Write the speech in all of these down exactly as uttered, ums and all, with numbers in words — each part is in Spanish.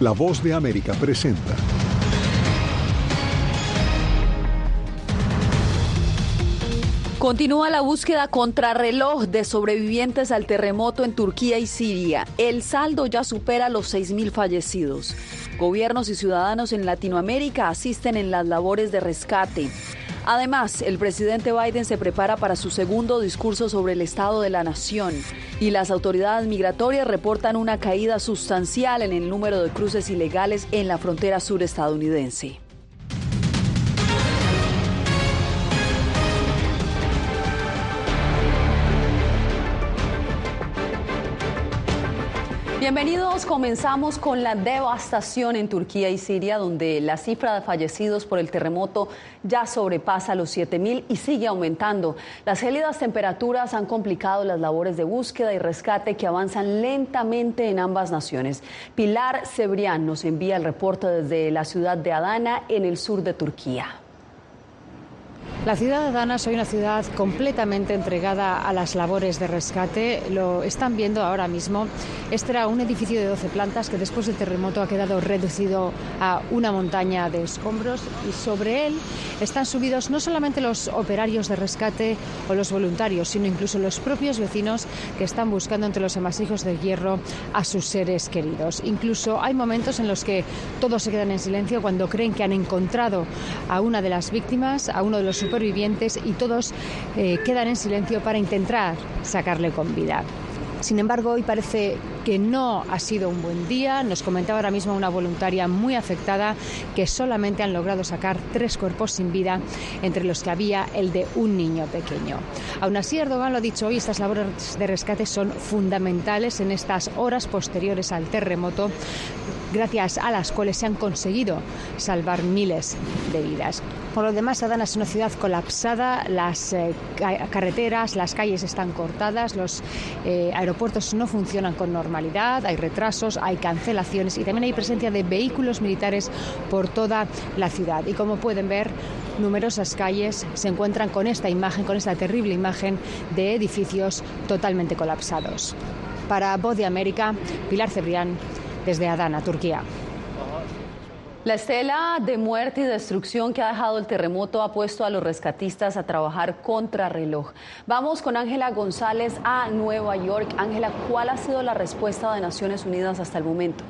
La Voz de América presenta. Continúa la búsqueda contrarreloj de sobrevivientes al terremoto en Turquía y Siria. El saldo ya supera los seis mil fallecidos. Gobiernos y ciudadanos en Latinoamérica asisten en las labores de rescate. Además, el presidente Biden se prepara para su segundo discurso sobre el estado de la nación y las autoridades migratorias reportan una caída sustancial en el número de cruces ilegales en la frontera sur estadounidense. Bienvenidos, comenzamos con la devastación en Turquía y Siria, donde la cifra de fallecidos por el terremoto ya sobrepasa los siete mil y sigue aumentando. Las gélidas temperaturas han complicado las labores de búsqueda y rescate que avanzan lentamente en ambas naciones. Pilar Cebrián nos envía el reporte desde la ciudad de Adana, en el sur de Turquía. La ciudad de Adana es hoy una ciudad completamente entregada a las labores de rescate. Lo están viendo ahora mismo. Este era un edificio de doce plantas que después del terremoto ha quedado reducido a una montaña de escombros y sobre él están subidos no solamente los operarios de rescate o los voluntarios, sino incluso los propios vecinos que están buscando entre los amasijos de hierro a sus seres queridos. Incluso hay momentos en los que todos se quedan en silencio cuando creen que han encontrado a una de las víctimas, a uno de los supervivientes, y todos eh, quedan en silencio para intentar sacarle con vida. Sin embargo, hoy parece que no ha sido un buen día. Nos comentaba ahora mismo una voluntaria muy afectada que solamente han logrado sacar tres cuerpos sin vida, entre los que había el de un niño pequeño. Aún así, Erdogan lo ha dicho hoy, estas labores de rescate son fundamentales en estas horas posteriores al terremoto, gracias a las cuales se han conseguido salvar miles de vidas. Por lo demás, Adana es una ciudad colapsada, las eh, carreteras, las calles están cortadas, los eh, aeropuertos no funcionan con normalidad, hay retrasos, hay cancelaciones y también hay presencia de vehículos militares por toda la ciudad. Y como pueden ver, numerosas calles se encuentran con esta imagen, con esta terrible imagen de edificios totalmente colapsados. Para Voz de América, Pilar Cebrián, desde Adana, Turquía. La estela de muerte y destrucción que ha dejado el terremoto ha puesto a los rescatistas a trabajar contrarreloj. Vamos con Ángela González a Nueva York. Ángela, ¿cuál ha sido la respuesta de Naciones Unidas hasta el momento?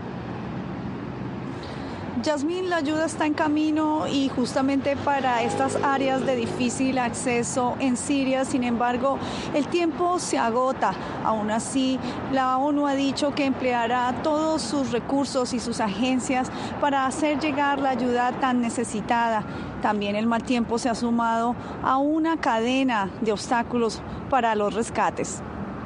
Yasmín, la ayuda está en camino y justamente para estas áreas de difícil acceso en Siria. Sin embargo, el tiempo se agota. Aún así, la ONU ha dicho que empleará todos sus recursos y sus agencias para hacer llegar la ayuda tan necesitada. También el mal tiempo se ha sumado a una cadena de obstáculos para los rescates.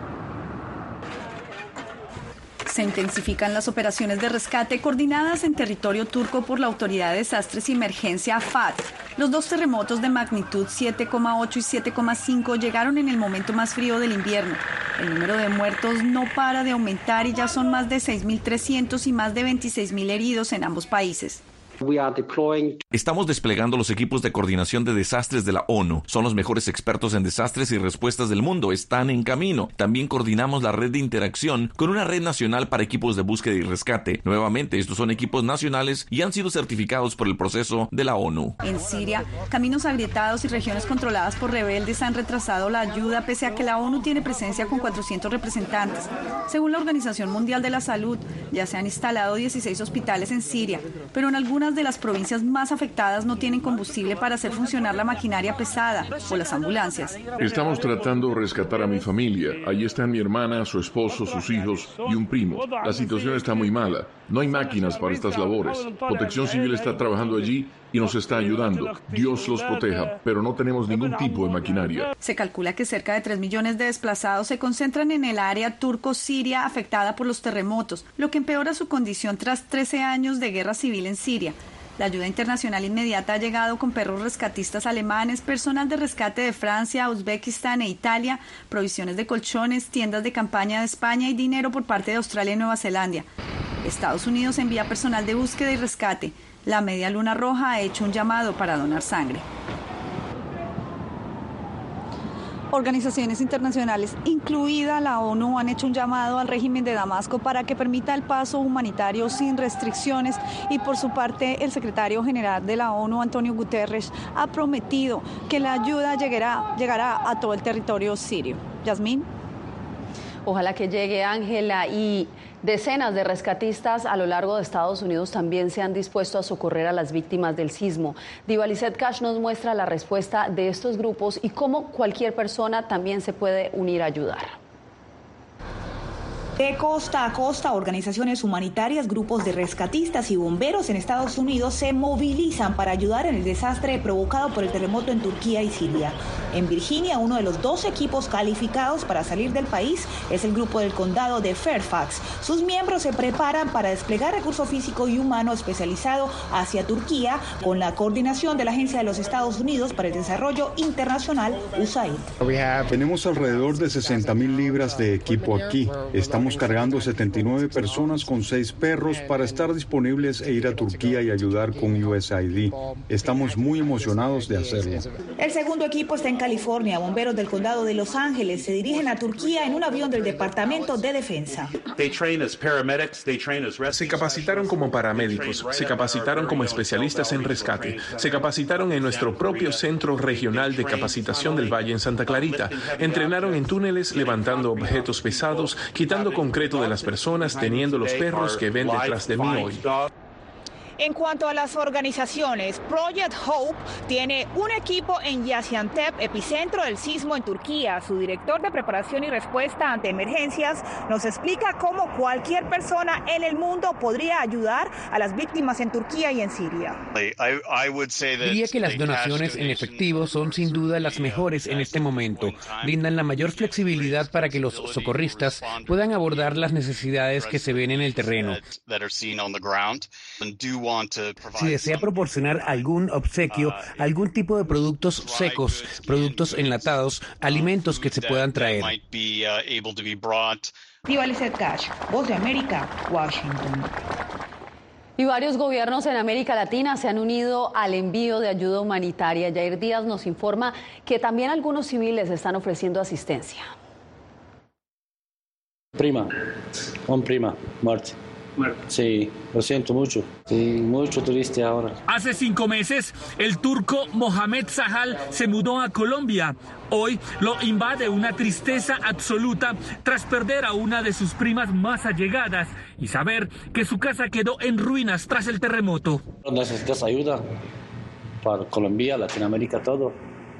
Se intensifican las operaciones de rescate coordinadas en territorio turco por la Autoridad de Desastres y Emergencia AFAD. Los dos terremotos de magnitud siete coma ocho y siete coma cinco llegaron en el momento más frío del invierno. El número de muertos no para de aumentar y ya son más de seis mil trescientos y más de veintiséis mil heridos en ambos países. Estamos desplegando los equipos de coordinación de desastres de la ONU. Son los mejores expertos en desastres y respuestas del mundo. Están en camino. También coordinamos la red de interacción con una red nacional para equipos de búsqueda y rescate. Nuevamente, estos son equipos nacionales y han sido certificados por el proceso de la ONU. En Siria, caminos agrietados y regiones controladas por rebeldes han retrasado la ayuda, pese a que la ONU tiene presencia con cuatrocientos representantes. Según la Organización Mundial de la Salud, ya se han instalado dieciséis hospitales en Siria, pero en algunas de las provincias más afectadas no tienen combustible para hacer funcionar la maquinaria pesada o las ambulancias. Estamos tratando de rescatar a mi familia. Allí están mi hermana, su esposo, sus hijos y un primo. La situación está muy mala. No hay máquinas para estas labores. Protección Civil está trabajando allí y nos está ayudando. Dios los proteja, pero no tenemos ningún tipo de maquinaria. Se calcula que cerca de tres millones de desplazados se concentran en el área turco-siria afectada por los terremotos, lo que empeora su condición tras trece años de guerra civil en Siria. La ayuda internacional inmediata ha llegado con perros rescatistas alemanes, personal de rescate de Francia, Uzbekistán e Italia, provisiones de colchones, tiendas de campaña de España y dinero por parte de Australia y Nueva Zelanda. Estados Unidos envía personal de búsqueda y rescate. La Media Luna Roja ha hecho un llamado para donar sangre. Organizaciones internacionales, incluida la ONU, han hecho un llamado al régimen de Damasco para que permita el paso humanitario sin restricciones y por su parte el secretario general de la ONU, Antonio Guterres, ha prometido que la ayuda llegará, llegará a todo el territorio sirio. Yasmín. Ojalá que llegue, Ángela, y decenas de rescatistas a lo largo de Estados Unidos también se han dispuesto a socorrer a las víctimas del sismo. Diva Lizeth Cash nos muestra la respuesta de estos grupos y cómo cualquier persona también se puede unir a ayudar. De costa a costa, organizaciones humanitarias, grupos de rescatistas y bomberos en Estados Unidos se movilizan para ayudar en el desastre provocado por el terremoto en Turquía y Siria. En Virginia, uno de los dos equipos calificados para salir del país es el grupo del condado de Fairfax. Sus miembros se preparan para desplegar recurso físico y humano especializado hacia Turquía con la coordinación de la Agencia de los Estados Unidos para el Desarrollo Internacional, U S A I D. Tenemos alrededor de sesenta mil libras de equipo aquí. Estamos cargando setenta y nueve personas con seis perros para estar disponibles e ir a Turquía y ayudar con U S A I D. Estamos muy emocionados de hacerlo. El segundo equipo está en California. Bomberos del condado de Los Ángeles se dirigen a Turquía en un avión del Departamento de Defensa. Se capacitaron como paramédicos, se capacitaron como especialistas en rescate, se capacitaron en nuestro propio Centro Regional de Capacitación del Valle en Santa Clarita, entrenaron en túneles levantando objetos pesados, quitando concreto de las personas, teniendo los perros que ven detrás de mí hoy. En cuanto a las organizaciones, Project Hope tiene un equipo en Gaziantep, epicentro del sismo en Turquía. Su director de preparación y respuesta ante emergencias nos explica cómo cualquier persona en el mundo podría ayudar a las víctimas en Turquía y en Siria. Diría que las donaciones en efectivo son sin duda las mejores en este momento. Brindan la mayor flexibilidad para que los socorristas puedan abordar las necesidades que se ven en el terreno. Si desea proporcionar algún obsequio, algún tipo de productos secos, productos enlatados, alimentos que se puedan traer. Diva Lizeth Cash, Voz de América, Washington. Y varios gobiernos en América Latina se han unido al envío de ayuda humanitaria. Yair Díaz nos informa que también algunos civiles están ofreciendo asistencia. Prima, un prima, muerte. Sí, lo siento mucho. Sí, mucho turista ahora. Hace cinco meses, el turco Mohamed Sahal se mudó a Colombia. Hoy lo invade una tristeza absoluta tras perder a una de sus primas más allegadas y saber que su casa quedó en ruinas tras el terremoto. ¿Necesitas ayuda? Para Colombia, Latinoamérica, todo.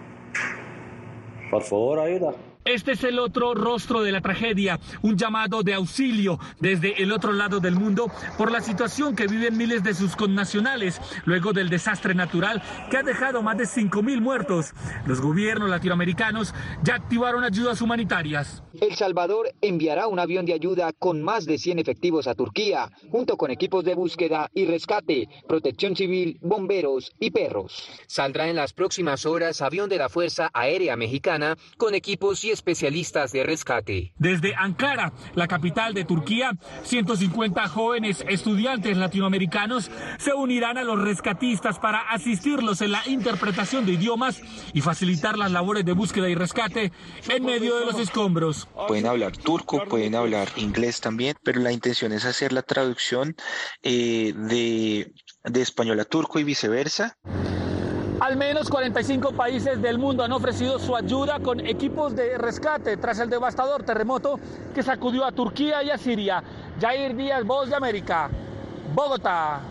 Por favor, ayuda. Este es el otro rostro de la tragedia, un llamado de auxilio desde el otro lado del mundo por la situación que viven miles de sus connacionales luego del desastre natural que ha dejado más de cinco mil muertos. Los gobiernos latinoamericanos ya activaron ayudas humanitarias. El Salvador enviará un avión de ayuda con más de cien efectivos a Turquía, junto con equipos de búsqueda y rescate, protección civil, bomberos y perros. Saldrá en las próximas horas avión de la Fuerza Aérea Mexicana con equipos y especialistas de rescate. Desde Ankara, la capital de Turquía, ciento cincuenta jóvenes estudiantes latinoamericanos se unirán a los rescatistas para asistirlos en la interpretación de idiomas y facilitar las labores de búsqueda y rescate en medio de los escombros. Pueden hablar turco, pueden hablar inglés también, pero la intención es hacer la traducción eh, de, de español a turco y viceversa. Al menos cuarenta y cinco países del mundo han ofrecido su ayuda con equipos de rescate tras el devastador terremoto que sacudió a Turquía y a Siria. Yair Díaz, Voz de América, Bogotá.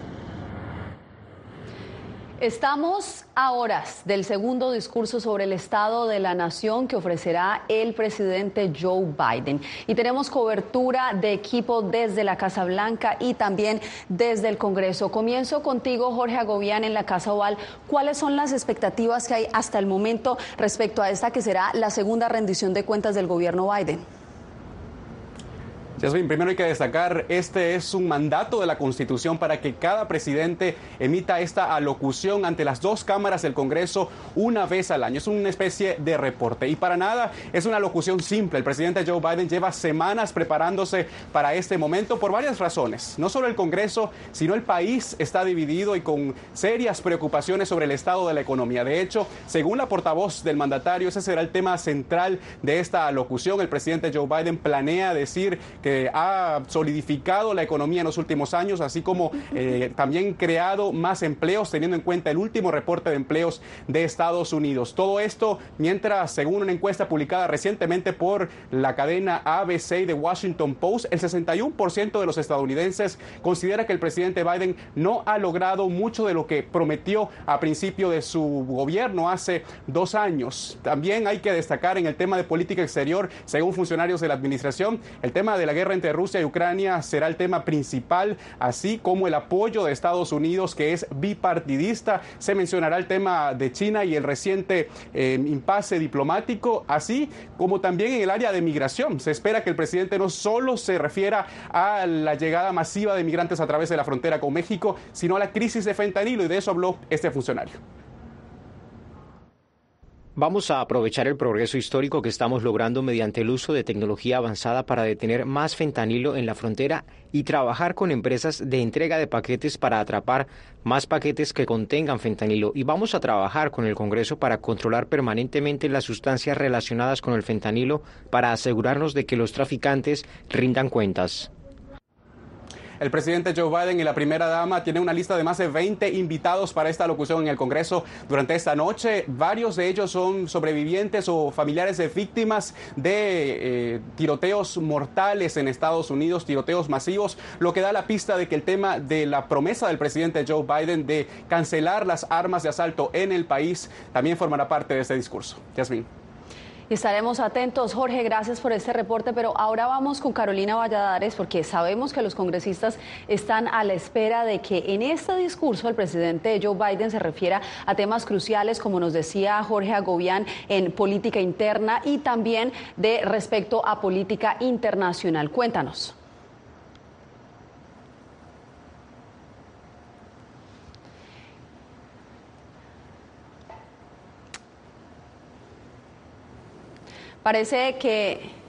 Estamos a horas del segundo discurso sobre el estado de la nación que ofrecerá el presidente Joe Biden. Y tenemos cobertura de equipo desde la Casa Blanca y también desde el Congreso. Comienzo contigo, Jorge Agobián, en la Casa Oval. ¿Cuáles son las expectativas que hay hasta el momento respecto a esta que será la segunda rendición de cuentas del gobierno Biden? Yasmin, primero hay que destacar, este es un mandato de la Constitución para que cada presidente emita esta alocución ante las dos cámaras del Congreso una vez al año. Es una especie de reporte y para nada es una alocución simple. El presidente Joe Biden lleva semanas preparándose para este momento por varias razones. No solo el Congreso, sino el país está dividido y con serias preocupaciones sobre el estado de la economía. De hecho, según la portavoz del mandatario, ese será el tema central de esta alocución. El presidente Joe Biden planea decir que ha solidificado la economía en los últimos años, así como eh, también creado más empleos, teniendo en cuenta el último reporte de empleos de Estados Unidos. Todo esto mientras, según una encuesta publicada recientemente por la cadena A B C de Washington Post, el sesenta y uno por ciento de los estadounidenses considera que el presidente Biden no ha logrado mucho de lo que prometió a principio de su gobierno hace dos años. También hay que destacar en el tema de política exterior, según funcionarios de la administración, el tema de la guerra entre Rusia y Ucrania será el tema principal, así como el apoyo de Estados Unidos, que es bipartidista. Se mencionará el tema de China y el reciente eh, impasse diplomático, así como también en el área de migración. Se espera que el presidente no solo se refiera a la llegada masiva de migrantes a través de la frontera con México, sino a la crisis de fentanilo, y de eso habló este funcionario. Vamos a aprovechar el progreso histórico que estamos logrando mediante el uso de tecnología avanzada para detener más fentanilo en la frontera y trabajar con empresas de entrega de paquetes para atrapar más paquetes que contengan fentanilo. Y vamos a trabajar con el Congreso para controlar permanentemente las sustancias relacionadas con el fentanilo para asegurarnos de que los traficantes rindan cuentas. El presidente Joe Biden y la primera dama tienen una lista de más de veinte invitados para esta alocución en el Congreso durante esta noche. Varios de ellos son sobrevivientes o familiares de víctimas de eh, tiroteos mortales en Estados Unidos, tiroteos masivos, lo que da la pista de que el tema de la promesa del presidente Joe Biden de cancelar las armas de asalto en el país también formará parte de este discurso. Yasmin. Estaremos atentos. Jorge, gracias por este reporte, pero ahora vamos con Carolina Valladares, porque sabemos que los congresistas están a la espera de que en este discurso el presidente Joe Biden se refiera a temas cruciales, como nos decía Jorge Agobián, en política interna y también de respecto a política internacional. Cuéntanos. Parece que...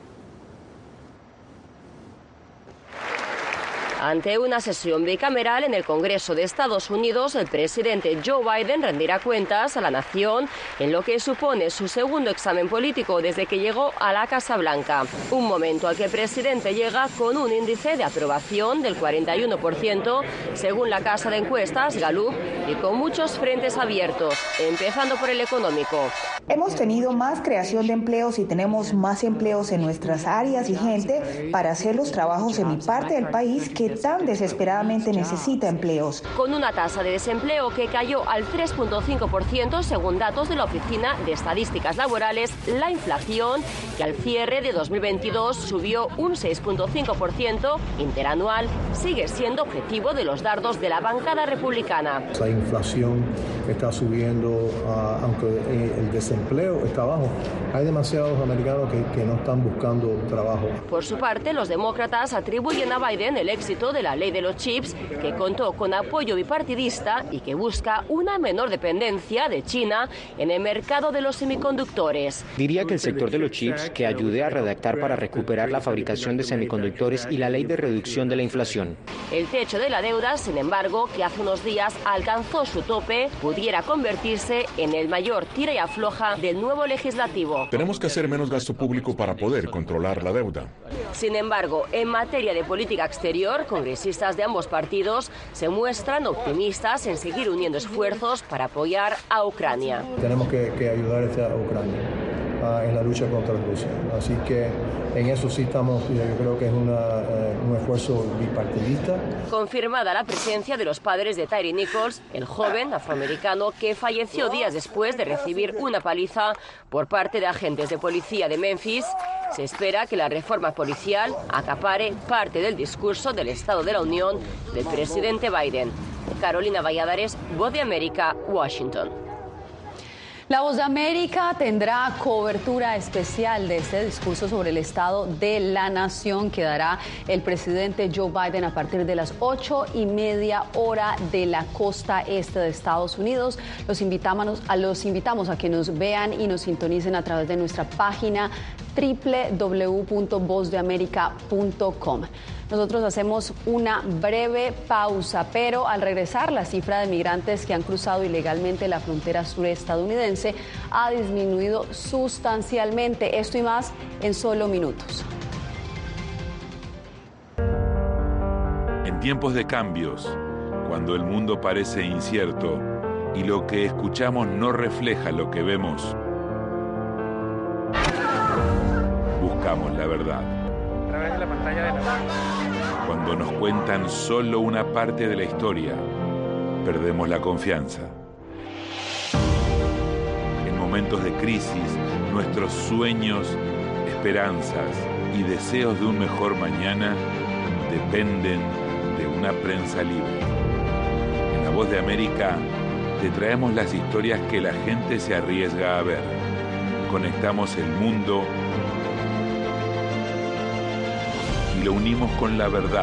Ante una sesión bicameral en el Congreso de Estados Unidos, el presidente Joe Biden rendirá cuentas a la nación en lo que supone su segundo examen político desde que llegó a la Casa Blanca. Un momento al que el presidente llega con un índice de aprobación del cuarenta y uno por ciento, según la casa de encuestas Gallup, y con muchos frentes abiertos, empezando por el económico. Hemos tenido más creación de empleos y tenemos más empleos en nuestras áreas y gente para hacer los trabajos en mi parte del país que tan desesperadamente necesita empleos. Con una tasa de desempleo que cayó al tres punto cinco por ciento según datos de la Oficina de Estadísticas Laborales, la inflación, que al cierre de dos mil veintidós subió un seis punto cinco por ciento interanual, sigue siendo objetivo de los dardos de la bancada republicana. La inflación está subiendo, uh, aunque el desempleo está bajo. Hay demasiados americanos que, que no están buscando trabajo. Por su parte, los demócratas atribuyen a Biden el éxito de la ley de los chips, que contó con apoyo bipartidista y que busca una menor dependencia de China en el mercado de los semiconductores. Diría que el sector de los chips que ayude a redactar para recuperar la fabricación de semiconductores y la ley de reducción de la inflación. El techo de la deuda, sin embargo, que hace unos días alcanzó su tope, pudiera convertirse en el mayor tira y afloja del nuevo legislativo. Tenemos que hacer menos gasto público para poder controlar la deuda. Sin embargo, en materia de política exterior, congresistas de ambos partidos se muestran optimistas en seguir uniendo esfuerzos para apoyar a Ucrania. Tenemos que, que ayudar a Ucrania uh, en la lucha contra Rusia. Así que en eso sí estamos, yo creo que es una, uh, un esfuerzo bipartidista. Confirmada la presencia de los padres de Tyre Nichols, el joven afroamericano que falleció días después de recibir una paliza por parte de agentes de policía de Memphis, se espera que la reforma policial acapare parte del discurso del Estado de la Unión del presidente Biden. Carolina Valladares, Voz de América, Washington. La Voz de América tendrá cobertura especial de este discurso sobre el estado de la nación que dará el presidente Joe Biden a partir de las ocho y media hora de la costa este de Estados Unidos. Los invitamos a, los invitamos a que nos vean y nos sintonicen a través de nuestra página doble u doble u doble u punto voz de américa punto com. Nosotros hacemos una breve pausa, pero al regresar la cifra de migrantes que han cruzado ilegalmente la frontera sur estadounidense ha disminuido sustancialmente. Esto y más en solo minutos. En tiempos de cambios, cuando el mundo parece incierto y lo que escuchamos no refleja lo que vemos, buscamos la verdad. A través de la pantalla de la... Cuando nos cuentan solo una parte de la historia, perdemos la confianza. En momentos de crisis, nuestros sueños, esperanzas y deseos de un mejor mañana dependen de una prensa libre. En La Voz de América te traemos las historias que la gente se arriesga a ver. Conectamos el mundo y lo unimos con la verdad.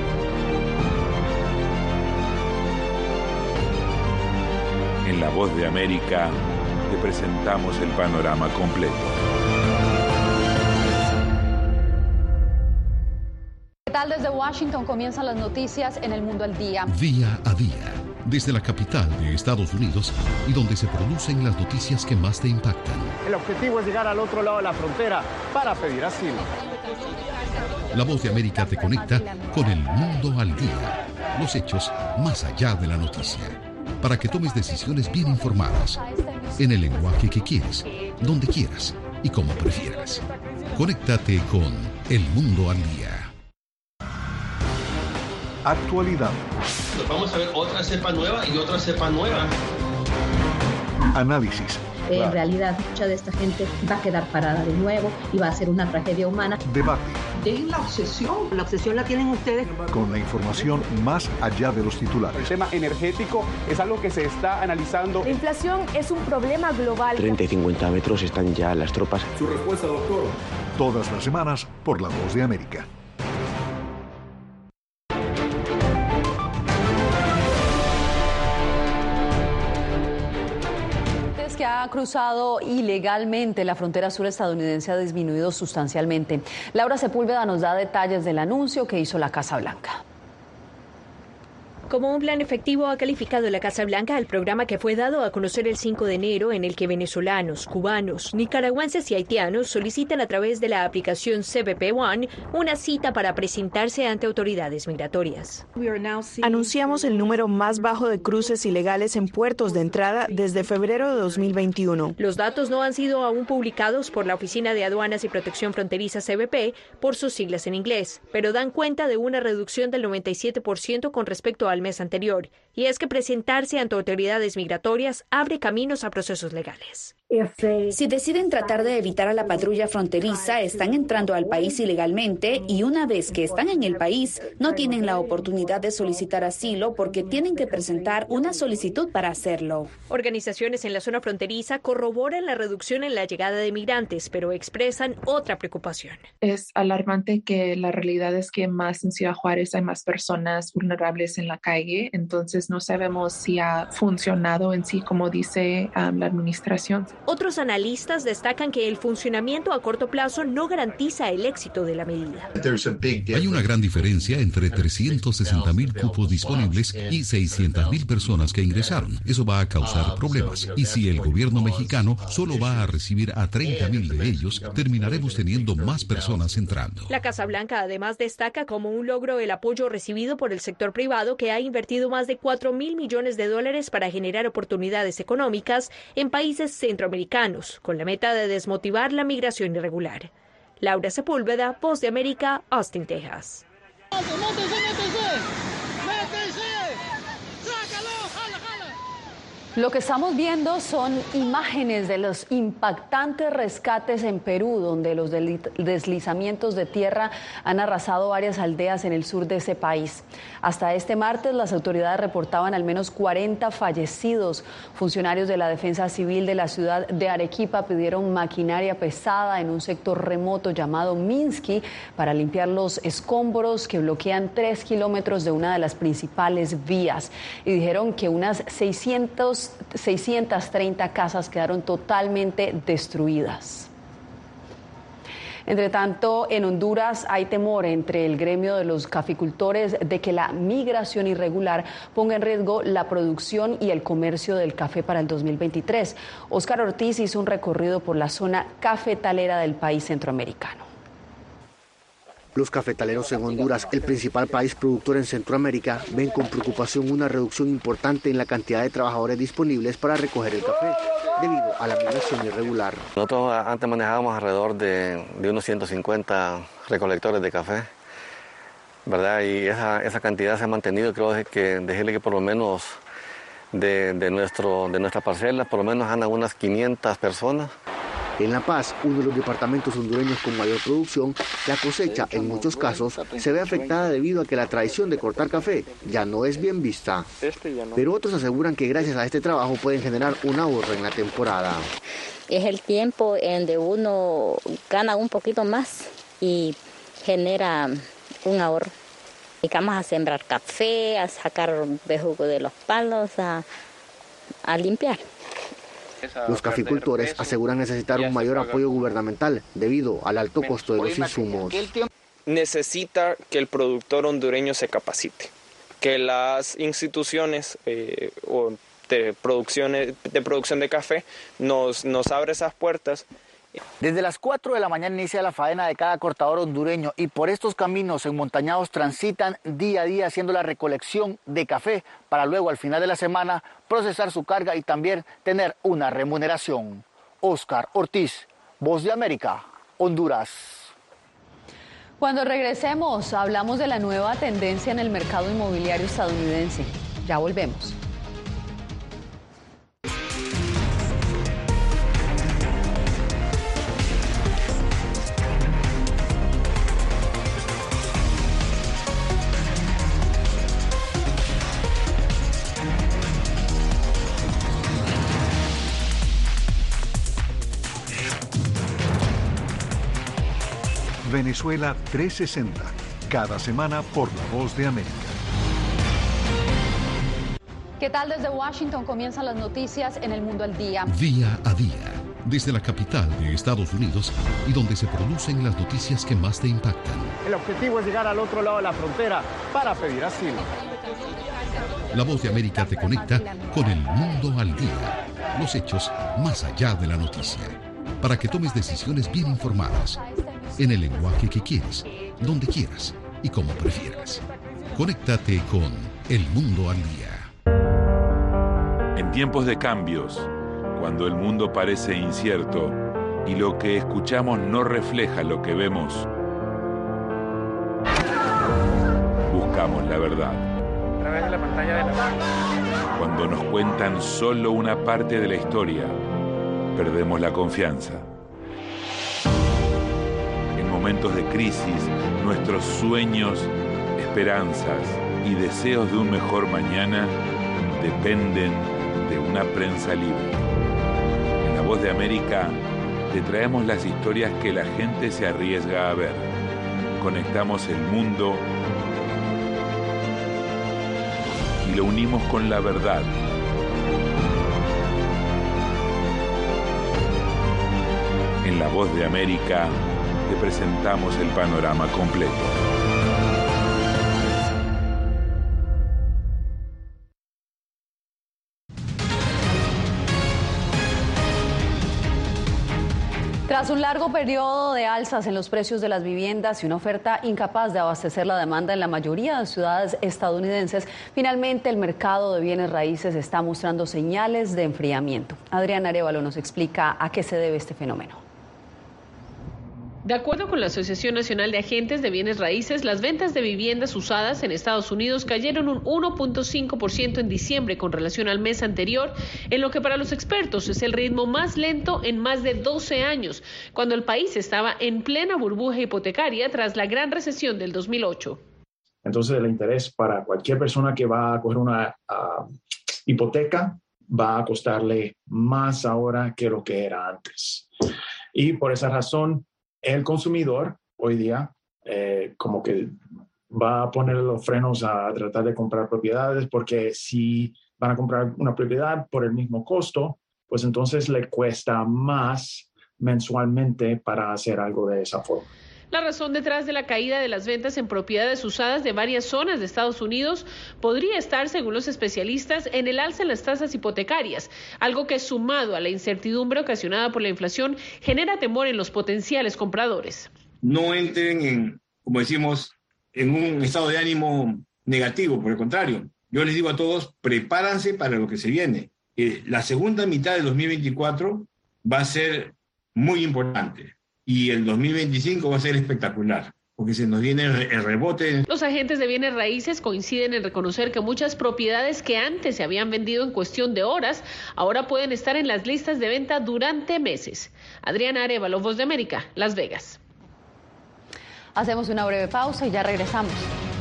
En La Voz de América te presentamos el panorama completo. ¿Qué tal? Desde Washington comienzan las noticias en El Mundo al Día. Día a día, desde la capital de Estados Unidos y donde se producen las noticias que más te impactan. El objetivo es llegar al otro lado de la frontera para pedir asilo. La Voz de América te conecta con El Mundo al Día, los hechos más allá de la noticia, para que tomes decisiones bien informadas, en el lenguaje que quieres, donde quieras y como prefieras. Conéctate con El Mundo al Día. Actualidad. Vamos a ver otra cepa nueva y otra cepa nueva. Análisis. En claro. realidad, mucha de esta gente va a quedar parada de nuevo y va a ser una tragedia humana. Debate. Dejen la obsesión. La obsesión la tienen ustedes. Con la información más allá de los titulares. El tema energético es algo que se está analizando. La inflación es un problema global. treinta y cincuenta metros están ya las tropas. Su respuesta, doctor. Todas las semanas por La Voz de América. Que ha cruzado ilegalmente la frontera sur estadounidense ha disminuido sustancialmente. Laura Sepúlveda nos da detalles del anuncio que hizo la Casa Blanca. Como un plan efectivo ha calificado la Casa Blanca al programa que fue dado a conocer el cinco de enero, en el que venezolanos, cubanos, nicaragüenses y haitianos solicitan a través de la aplicación C B P One una cita para presentarse ante autoridades migratorias. Anunciamos el número más bajo de cruces ilegales en puertos de entrada desde febrero de dos mil veintiuno. Los datos no han sido aún publicados por la Oficina de Aduanas y Protección Fronteriza C B P, por sus siglas en inglés, pero dan cuenta de una reducción del noventa y siete por ciento con respecto al mes anterior, y es que presentarse ante autoridades migratorias abre caminos a procesos legales. Si deciden tratar de evitar a la patrulla fronteriza, están entrando al país ilegalmente y una vez que están en el país, no tienen la oportunidad de solicitar asilo porque tienen que presentar una solicitud para hacerlo. Organizaciones en la zona fronteriza corroboran la reducción en la llegada de migrantes, pero expresan otra preocupación. Es alarmante que la realidad es que más en Ciudad Juárez hay más personas vulnerables en la calle, entonces no sabemos si ha funcionado en sí como dice um, la administración. Otros analistas destacan que el funcionamiento a corto plazo no garantiza el éxito de la medida. Hay una gran diferencia entre trescientos sesenta mil cupos disponibles y seiscientas mil personas que ingresaron. Eso va a causar problemas. Y si el gobierno mexicano solo va a recibir a treinta mil de ellos, terminaremos teniendo más personas entrando. La Casa Blanca además destaca como un logro el apoyo recibido por el sector privado, que ha invertido más de cuatro mil millones de dólares para generar oportunidades económicas en países centroamericanos, con la meta de desmotivar la migración irregular. Laura Sepúlveda, Voz de América, Austin, Texas. Lo que estamos viendo son imágenes de los impactantes rescates en Perú, donde los deslizamientos de tierra han arrasado varias aldeas en el sur de ese país. Hasta este martes, las autoridades reportaban al menos cuarenta fallecidos. Funcionarios de la Defensa Civil de la ciudad de Arequipa pidieron maquinaria pesada en un sector remoto llamado Minsky para limpiar los escombros que bloquean tres kilómetros de una de las principales vías. Y dijeron que unas seiscientas treinta casas quedaron totalmente destruidas. Entre tanto, en Honduras hay temor entre el gremio de los caficultores de que la migración irregular ponga en riesgo la producción y el comercio del café para el dos mil veintitrés. Óscar Ortiz hizo un recorrido por la zona cafetalera del país centroamericano. Los cafetaleros en Honduras, el principal país productor en Centroamérica, ven con preocupación una reducción importante en la cantidad de trabajadores disponibles para recoger el café, debido a la migración irregular. Nosotros antes manejábamos alrededor de, de unos ciento cincuenta recolectores de café, ¿verdad? Y esa, esa cantidad se ha mantenido. Creo que decirle que por lo menos de, de, nuestro, de nuestra parcela, por lo menos andan unas quinientas personas. En La Paz, uno de los departamentos hondureños con mayor producción, la cosecha en muchos casos se ve afectada debido a que la tradición de cortar café ya no es bien vista. Pero otros aseguran que gracias a este trabajo pueden generar un ahorro en la temporada. Es el tiempo en que uno gana un poquito más y genera un ahorro. Dedicamos a sembrar café, a sacar bejuco de los palos, a, a limpiar. Los caficultores aseguran necesitar un mayor apoyo gubernamental debido al alto costo de los insumos. Necesita que el productor hondureño se capacite, que las instituciones eh, o de, producciones, de producción de café nos, nos abra esas puertas. Desde las cuatro de la mañana inicia la faena de cada cortador hondureño y por estos caminos enmontañados transitan día a día haciendo la recolección de café para luego al final de la semana procesar su carga y también tener una remuneración. Óscar Ortiz, Voz de América, Honduras. Cuando regresemos hablamos de la nueva tendencia en el mercado inmobiliario estadounidense. Ya volvemos. Venezuela trescientos sesenta, cada semana por La Voz de América. ¿Qué tal? Desde Washington comienzan las noticias en El Mundo al Día. Día a día, desde la capital de Estados Unidos y donde se producen las noticias que más te impactan. El objetivo es llegar al otro lado de la frontera para pedir asilo. La Voz de América te conecta con El Mundo al Día, los hechos más allá de la noticia, para que tomes decisiones bien informadas, en el lenguaje que quieres, donde quieras y como prefieras. Conéctate con El Mundo al Día. En tiempos de cambios, cuando el mundo parece incierto y lo que escuchamos no refleja lo que vemos, buscamos la verdad. A través de la pantalla de la... Cuando nos cuentan solo una parte de la historia, perdemos la confianza. En momentos de crisis, nuestros sueños, esperanzas y deseos de un mejor mañana dependen de una prensa libre. En La Voz de América te traemos las historias que la gente se arriesga a ver. Conectamos el mundo y lo unimos con la verdad. En La Voz de América te presentamos el panorama completo. Tras un largo periodo de alzas en los precios de las viviendas y una oferta incapaz de abastecer la demanda en la mayoría de ciudades estadounidenses, finalmente el mercado de bienes raíces está mostrando señales de enfriamiento. Adrián Arévalo nos explica a qué se debe este fenómeno. De acuerdo con la Asociación Nacional de Agentes de Bienes Raíces, las ventas de viviendas usadas en Estados Unidos cayeron un uno punto cinco por ciento en diciembre con relación al mes anterior, en lo que para los expertos es el ritmo más lento en más de doce años, cuando el país estaba en plena burbuja hipotecaria tras la gran recesión del dos mil ocho. Entonces, el interés para cualquier persona que va a coger una uh, hipoteca va a costarle más ahora que lo que era antes. Y por esa razón, el consumidor hoy día eh, como que va a poner los frenos a tratar de comprar propiedades, porque si van a comprar una propiedad por el mismo costo, pues entonces le cuesta más mensualmente para hacer algo de esa forma. La razón detrás de la caída de las ventas en propiedades usadas de varias zonas de Estados Unidos podría estar, según los especialistas, en el alza en las tasas hipotecarias, algo que, sumado a la incertidumbre ocasionada por la inflación, genera temor en los potenciales compradores. No entren en, como decimos, en un estado de ánimo negativo, por el contrario. Yo les digo a todos, prepárense para lo que se viene. Eh, la segunda mitad del dos mil veinticuatro va a ser muy importante. Y el dos mil veinticinco va a ser espectacular, porque se nos viene el rebote. Los agentes de bienes raíces coinciden en reconocer que muchas propiedades que antes se habían vendido en cuestión de horas, ahora pueden estar en las listas de venta durante meses. Adriana Arevalo, Voz de América, Las Vegas. Hacemos una breve pausa y ya regresamos.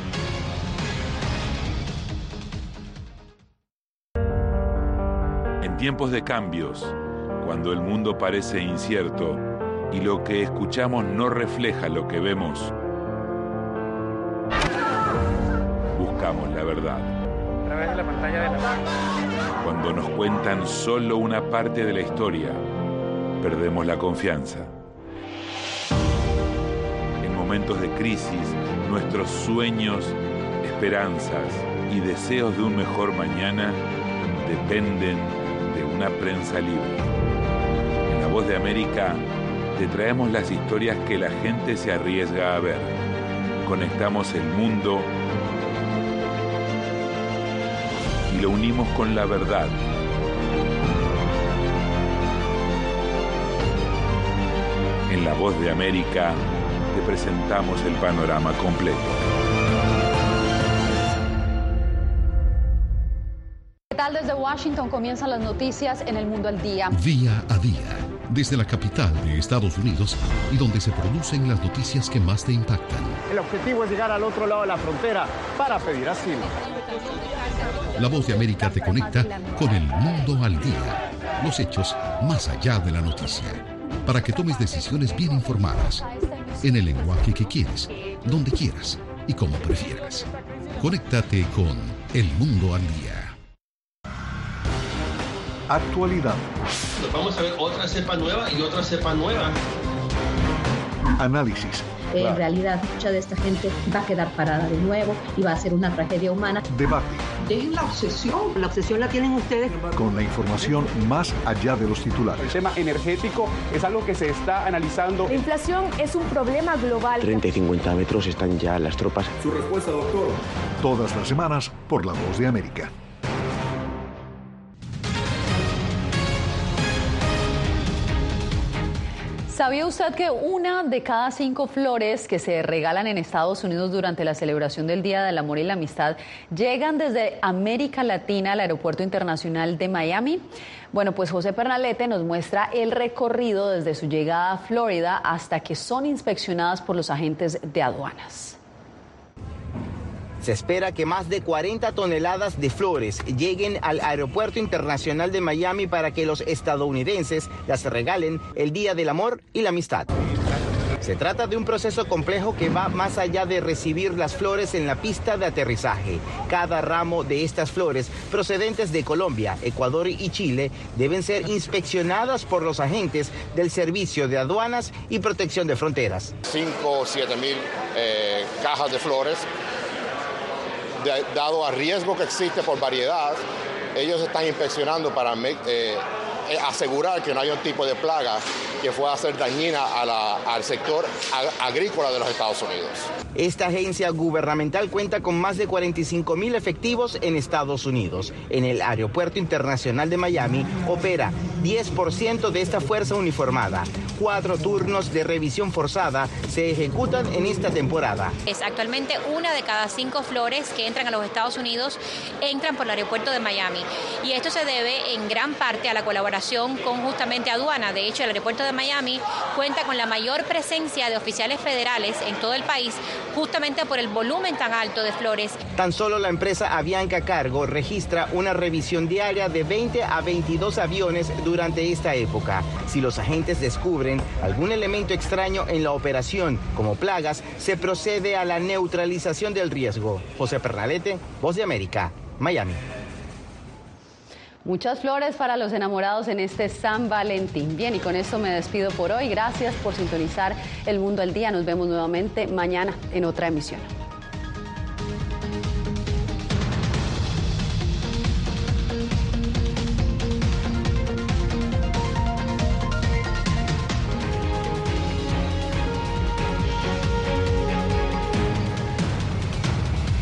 En tiempos de cambios, cuando el mundo parece incierto, y lo que escuchamos no refleja lo que vemos, buscamos la verdad. A través de la pantalla de la... Cuando nos cuentan solo una parte de la historia, perdemos la confianza. En momentos de crisis, nuestros sueños, esperanzas y deseos de un mejor mañana dependen de una prensa libre. En La Voz de América te traemos las historias que la gente se arriesga a ver. Conectamos el mundo y lo unimos con la verdad. En La Voz de América te presentamos el panorama completo. ¿Qué tal? Desde Washington comienzan las noticias en El Mundo al Día. Día a día, desde la capital de Estados Unidos y donde se producen las noticias que más te impactan. El objetivo es llegar al otro lado de la frontera para pedir asilo. La Voz de América te conecta con El Mundo al Día. Los hechos más allá de la noticia. Para que tomes decisiones bien informadas, en el lenguaje que quieres, donde quieras y como prefieras. Conéctate con El Mundo al Día. Actualidad. Vamos a ver otra cepa nueva y otra cepa nueva. Análisis. En realidad, mucha de esta gente va a quedar parada de nuevo y va a ser una tragedia humana. Debate. Dejen la obsesión. La obsesión la tienen ustedes. Con la información más allá de los titulares. El tema energético es algo que se está analizando. La inflación es un problema global. treinta y cincuenta metros están ya las tropas. Su respuesta, doctor. Todas las semanas por La Voz de América. ¿Sabía usted que una de cada cinco flores que se regalan en Estados Unidos durante la celebración del Día del Amor y la Amistad llegan desde América Latina al Aeropuerto Internacional de Miami? Bueno, pues José Pernalete nos muestra el recorrido desde su llegada a Florida hasta que son inspeccionadas por los agentes de aduanas. Se espera que más de cuarenta toneladas de flores lleguen al Aeropuerto Internacional de Miami para que los estadounidenses las regalen el Día del Amor y la Amistad. Se trata de un proceso complejo que va más allá de recibir las flores en la pista de aterrizaje. Cada ramo de estas flores, procedentes de Colombia, Ecuador y Chile, deben ser inspeccionadas por los agentes del Servicio de Aduanas y Protección de Fronteras. cinco o siete mil eh, cajas de flores. De, dado al riesgo que existe por variedad, ellos están inspeccionando para eh, asegurar que no haya un tipo de plaga que pueda ser dañina a la, al sector ag- agrícola de los Estados Unidos. Esta agencia gubernamental cuenta con más de cuarenta y cinco mil efectivos en Estados Unidos. En el Aeropuerto Internacional de Miami opera diez por ciento de esta fuerza uniformada. Cuatro turnos de revisión forzada se ejecutan en esta temporada. Es actualmente una de cada cinco flores que entran a los Estados Unidos entran por el aeropuerto de Miami. Y esto se debe en gran parte a la colaboración con justamente aduana. De hecho, el aeropuerto de Miami cuenta con la mayor presencia de oficiales federales en todo el país, justamente por el volumen tan alto de flores. Tan solo la empresa Avianca Cargo registra una revisión diaria de veinte a veintidós aviones durante esta época. Si los agentes descubren algún elemento extraño en la operación, como plagas, se procede a la neutralización del riesgo. José Pernalete, Voz de América, Miami. Muchas flores para los enamorados en este San Valentín. Bien, y con esto me despido por hoy. Gracias por sintonizar El Mundo al Día. Nos vemos nuevamente mañana en otra emisión.